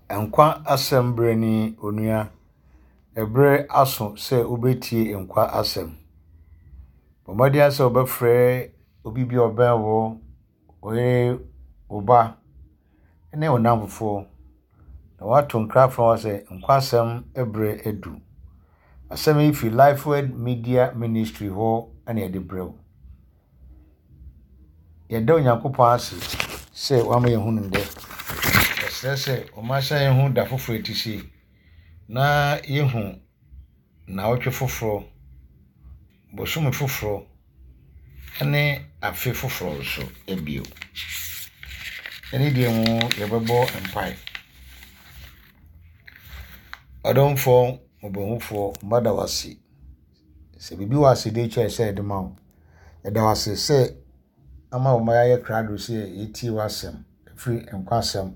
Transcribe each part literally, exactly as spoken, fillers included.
Enkwa asem ni onua ebre aso se obetie enkwa asem. Bomadi ase obefre obi bi oben wo oye oba ene onamfo na wato nkrafo wase enkwa asem ebre edu. Asem ifi Lifeword Media Ministry ho ane edebrew. Yeda Onyankopon ase se wama yehunu nde. Sese o ma sha yehu da foforo etisi na yehu na otwe foforo bosom foforo ene afi foforo so ebio ene die mu yebebo empai odonfo obohufo mbada wasi se bibi wasi de che se edema eda wasi se ama o ma ye krado se eti wasem free enkwasem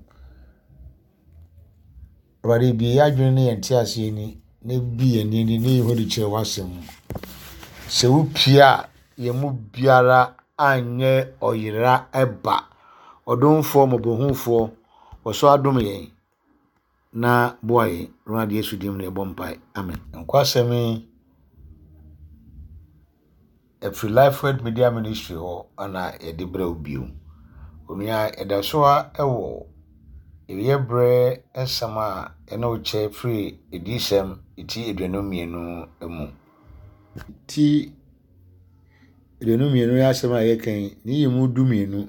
Bari bi adwene ne yenti ase ni ne bi eni ni ne hodi che wasem se wupia ye mu biara anye oyira eba odonfo mobohunfo oso adom yen na boy Ronald Yesu dim ne bompai amen. Nkwasem e free Lifeword Media Ministry ho ana edebra obiu onua edasoa ewo Eyebre esama eno che free edisem iti eduanu mienu emu. Ti eduanu mienu ya sema yekan ni yimu du mienu.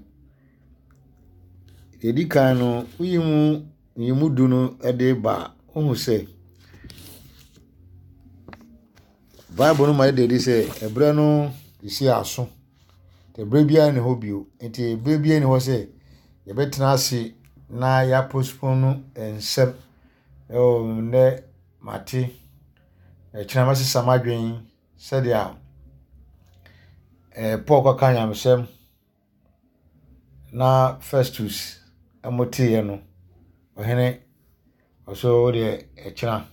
Edika no yimu yimu du no ede ba ohun se. Bible no ma de de se ebre no isi aso. Te ebre bia ne hobio. Enti ebre bia ne ho se ye betena ase na ya postpone ensem o ne mati e chinamase samadwen sadia eh poko kanyamsem na Festus amotie no ohene oso de e china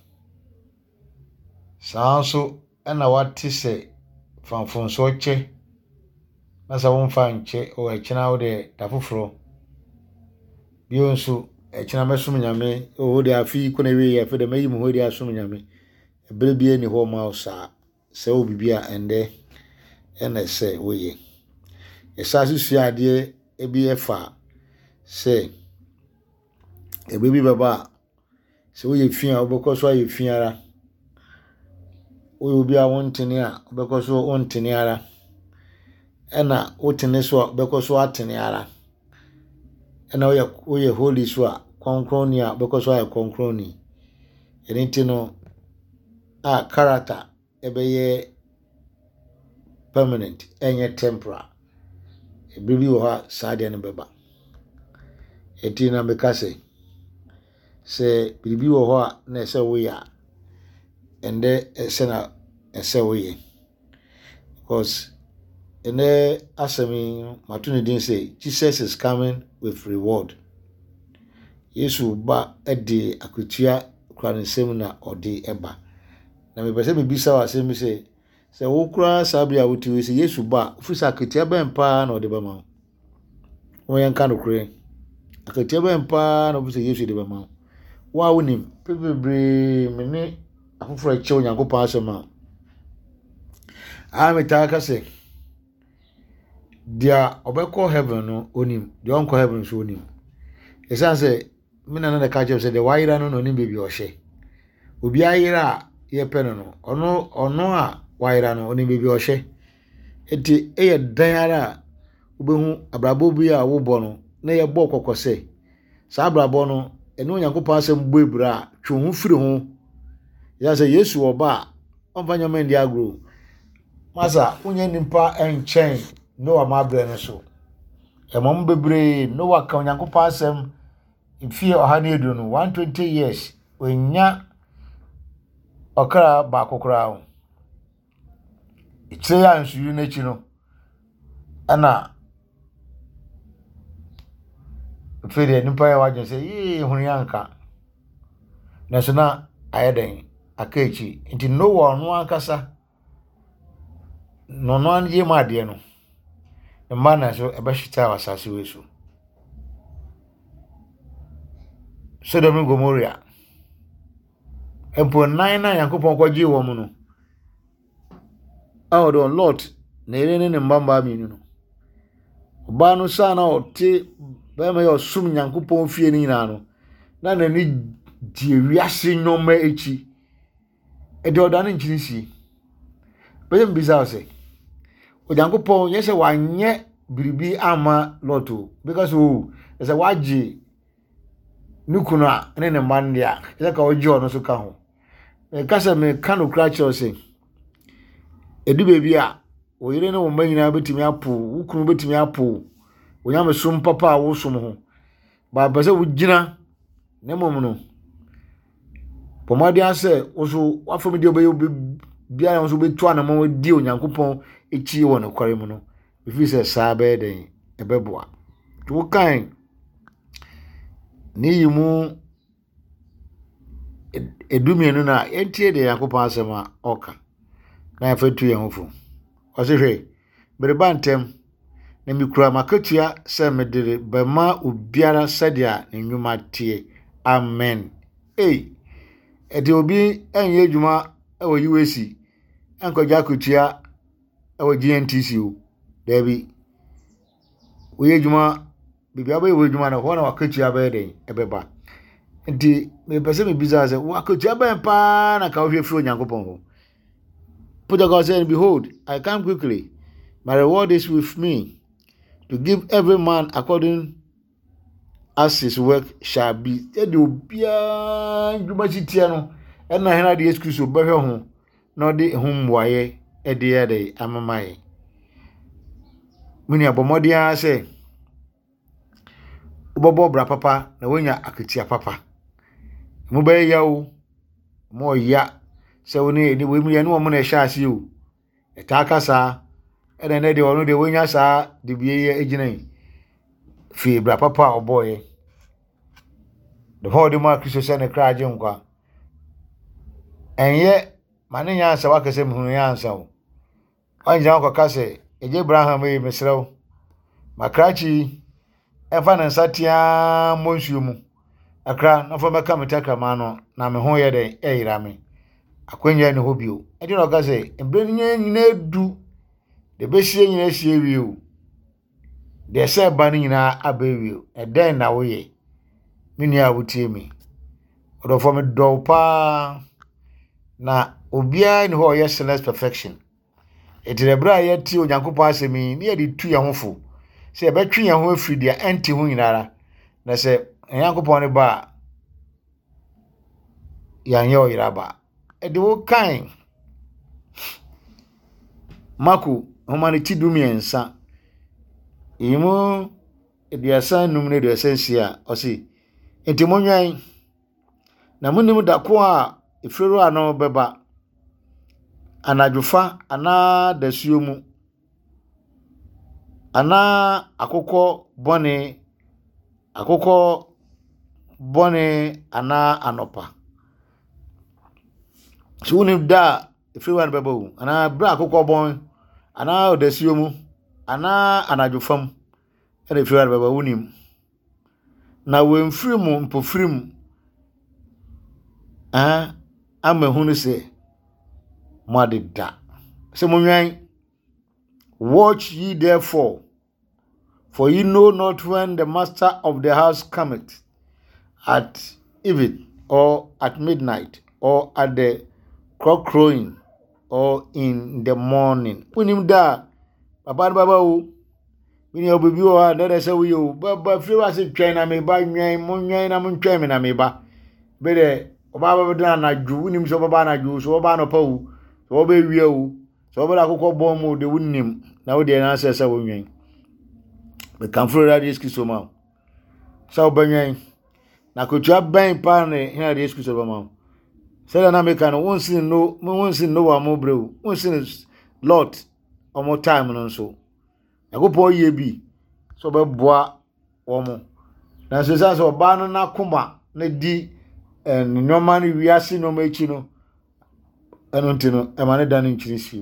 saanso na wati se fanfonso che na sa wonfa nche o e china o de dafoforo bionsu e china mesum nyame o de afi ko na we ye fe de mayi mu ho de asum nyame ebere bia ni ho ma osa se obibia ende ene se woye esase suade ebi efa se ebe bi baba se woye fia obekoso aye fiara obi a wontene a obekoso wontene ara ena wotene so obekoso atene ara ena oye oye holy so a konkroni a obekoso aye konkroni eniti no a character ebeye permanent enye temporal ebibi wo ha saade no beba eti na mekase se bibi wo ho a na ese wo ya ende ese na ese wo ye because ene asemi matuni din say Jesus is coming with reward. Yesu ba ede akutua kransem na ode eba na me pese me bisa wa se mi se se wo kura sabia wuti we se Yesu ba ofisa akutua ba mpa na ode ba ma wo yan kan okure akutua ba mpa na ofisa Yesu de ba ma wa wonim pepebre me ne afoforo che Onyankopon asema a metaka se dia obeko heaven no onim dia onko heaven so onim esan se me na na ka che se de waira no no nim bebi ohye obi ayira ye peno no ono ono a waira no onim bebi ohye enti eye dan ara obehu abrabo bi a wo bo no na ye bo kokose sa abrabo no ene Onyankopon asem bo ebura twe hu firi hu ya se Yesu oba onfanya mendi agro masa unye nimpa enchen no amabre ne so emom bebre no waka Onyankopon asem ifie ohane edu no one hundred twenty years onya okra ba kokora o itse ya nsu na chi no ana fere nimpa ya waje se yi hunu yanka na so na ayeden akachi nti no wo no ankasa no no an ye ma de no mma na so ebe hita wasase wesu Sodom and Gomorrah. Empo nine na Yankopon kwaji wo mu no. Ah do Lot na ere ne mbamba mi no. Oba no sa na ote ba ma yo sum Yankopon fie ni na no. Na na ni die wiase nyoma echi. E de oda ne nchirisi. Be mbisa ose. O Yankopon yese wanye biribi ama Lot because o ese waji nukuna ne ne mandia. Ese ka oji ono so ka ho. E kasa me kanu krache ose. Edu bebi a oyire ne wo manyina betimi apo, wukunu betimi apo. Onyame som papa a wo som ho. Ba bese wo gina ne mom no. Pomade ase oso wafom de obeyo bia na so betu anamo di Onyankopon echi wo no kware mu no. Ifi se saa be den ebeboa. To kan ni yimu edumienu na entie de Yakopon asema oka. Na afetu ye hofu. Osehwe bereba ntem na mikura makatua se medere bema obiara sadia enwuma tie. Amen. Hey, eti obi enye adwuma e wo U S C enkoja akutua e wo G N T C o. Debi wo ye adwuma bibia ba ye adwuma na ho na wakatua ba den ebeba. Enti me pese me biza se wakatua ba pa na ka wo hwe fi Onyankopon ho. Put God said, behold, I come quickly. My reward is with me to give every man according as his work shall be. Edi obia nduma chitia no. E na hena de Yesu Kristo behwe ho. Na de hum waye e de ya de amamaye. Muni abomodi a se ubobo bra papa na wonya aketia papa. Mu be ya o. Mo ya se woni ni we mu ya no mo na sha ase o. E ta kasa e na ne de onu de wonya sa de biye eginan. Fi bra papa oboye. The whole the mark Christo send a cry nkwa. Enye mane nyansa wakase mhunu nyansa o. Anja nkwa kase eje Abraham e mesrew. Makrachi enfa na nsatia monsuo mu. Akra na fo meka metakra ma no na me ho ye de eyira me. Akwanya ne hobio. Eje no kase embre nyina edu de behie nyina hie wi o. De se ba ni nyina abawi o. E den na wo ye. Mini a wutie mi odo for me do pa na obia ni ho ye sinless perfection etilebra ye ti Onyankopon asemi ni ye di tu ye hofo se e betwe ye ho afiri dia enti ho nyinara na se Onyankopon ne ba ya nye oyira ba e de wo kan Marko humanity dumiensa imu ediasa num ne ediasa nsia osi enti monwan na munim da ko a efero ano beba anadwofa ana dasuo mu ana akokọ bone akokọ bone ana anopa so unim da efero ano beba wu ana bra akokọ bon ana dasuo mu ana anadwofam ene efero ano beba unim na wemfirimu mpofirimu ah amehunu se madida se monwan watch ye therefore for ye know not when the master of the house cometh at even or at midnight or at the cock crowing or in the morning unim da baba baba o mini obibi o ha na se we o baba firi wa se twen na me ba nwan mo nwan na mo twen me na me ba be de oba baba da na dwu unim so baba na dwu so baba no pa wu so oba wi wu so oba akokọ bom mo de unim na wo de na se se wo nwan be kan fro da Yesu Kristo ma so oba nwan na kotua ban pa ne hina de Yesu Kristo ba ma se na me kan won sin no mo won sin no wa mo brew won sin Lord omo time no so Yakopon ye bi so be boa wo mo na so sa so ba no na koma na di en nyoma ni wiase no machi no eno ntino e ma ne da no nchirisi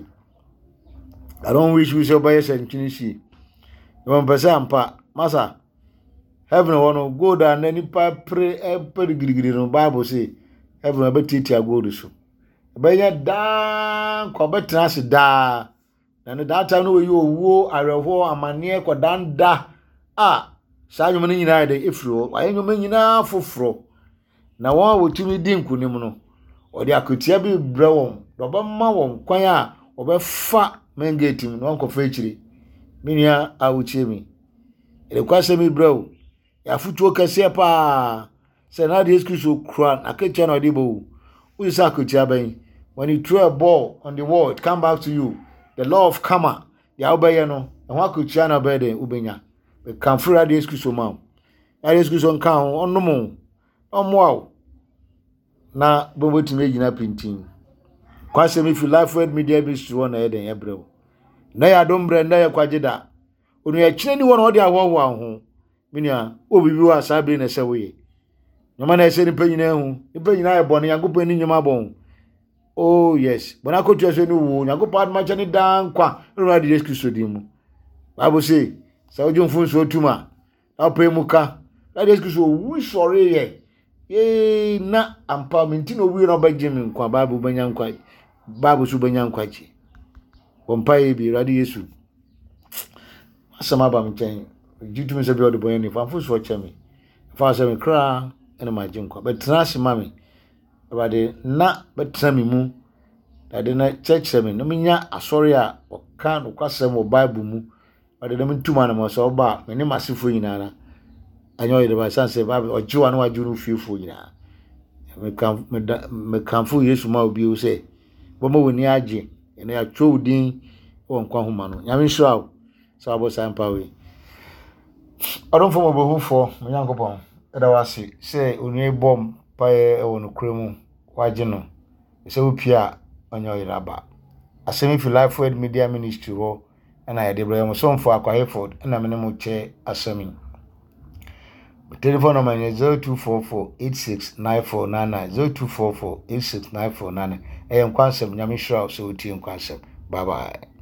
I don't wish we so by yes nchirisi you want pesa ampa masa heaven one gold and any pre per giri no Bible say heaven a betiti gold so benya dan kwa betra se da na no that time no you owo areho amane kwa dan da ah saa nyom no nyina de efro wa nyom nyina foforo na won wotumi di nkunim no odi akotia bi bre won do ba ma won kwan a obefa mengetim no nkofa ekiri minia awuchie mi ele kwase mi bre o ya futuo kase pa se na de excuse kra aketia no dibo we say akotia ban when you throw a ball on the wall it come back to you the law of karma ya obeye no e ho akotia na be de ubenya we can free the excuse ma ya excuse on kan onno omo na bobo timi gina pintin kwase mi fi life word media bistro won na eden ebrew na ya dombre na ya kwagida onu ya kire ni won odi awowo aho minia obibi wa sabre na sewoye nyoma na ese ni panyina hu ni panyina ya bone yagopo ni nyoma bon oh yes bona ko tu ese ni wo yagopo ad macha ni dan kwa no di excuse di mu Bible say sa ojo fun so tuma na pe muka na di excuse wo sorry ye ye na ampa minti no wi no bagye mi kwa Bible banya nkwa Bible su banya nkwa chi wompa bi radi Yesu asama ba mchen jitu mi se bi odi boye ni fa fu so chemi fa se mi kra ene ma jinkwa but trans mami abade na betra mi mu ade na church me no minya asori a oka no kwasem o Bible mu ade na mtuma na mo so ba me ne masifo nyina na anyo yede ba sanse Bible ojiwa na waju no fiefo nyina me kan me kanfo Yesu ma obi o se bo mo woni age ene ya twodin o nkwa homa no nyame hira so abo sampa we odon fo mo bo hufo me yankopon eda wase se onu bom pa e wonu kremu waje no se opia onyo iraba asemi fi life word media ministry ho na ya debraham so mfo akwa Hayford na me ne mo che asemi telephone number is zero two four four eight six nine four nine nine zero two four four eight six nine four nine nine e nkwansem nyame hira so oti nkwansem bye bye.